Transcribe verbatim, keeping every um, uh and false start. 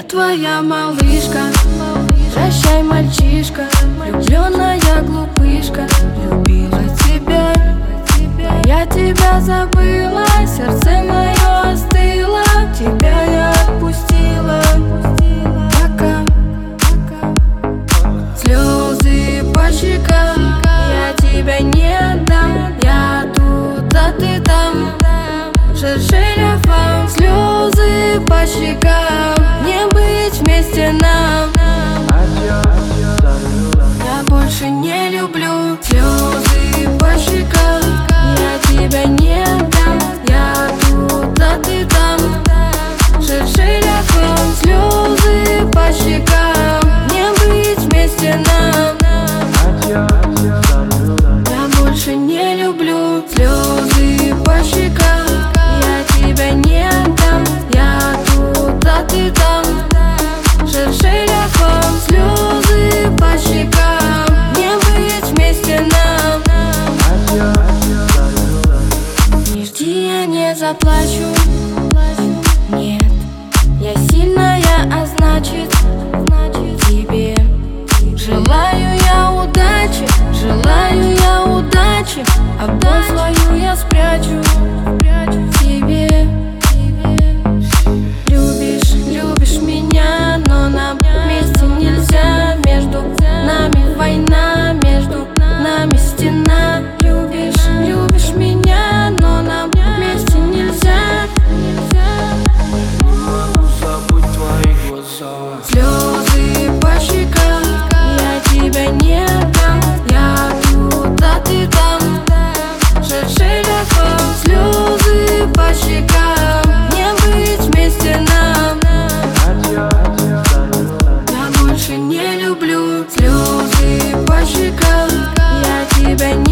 твоя малышка. Прощай, мальчишка, влюбленная глупышка. Любила тебя, я тебя забыла, сердце мое остыло, тебя я отпустила. Пока слезы по щекам, я тебя не отдам. Я тут, а ты там. Шершеляфам, слезы по щекам, не быть вместе нам. Я больше не люблю. Слезы по щекам, я тебя не отдам. Я тут, а ты там. Шершеляфам, слезы по щекам, не быть вместе нам. Я больше не люблю. Слезы по щекам, я тебя не отдам. Я тут, а ты там. Шершеляфам, слезы по щекам, не быть вместе нам. Не жди, я не заплачу. Нет, я сильная, а значит, тебе желаю я удачи, желаю я удачи, а боль свою я спрячу тебе. Любишь, любишь меня, но нам вместе нельзя. Между нами война, между нами стена. Любишь, любишь меня, но нам вместе нельзя. Не могу забыть твои глаза. Слезы по щекам, я тебя не отдам. Я тут, а ты там. Шершеляфам, слезы по щекам, не быть вместе нам. Я больше не люблю. Слезы по щекам, я тебя не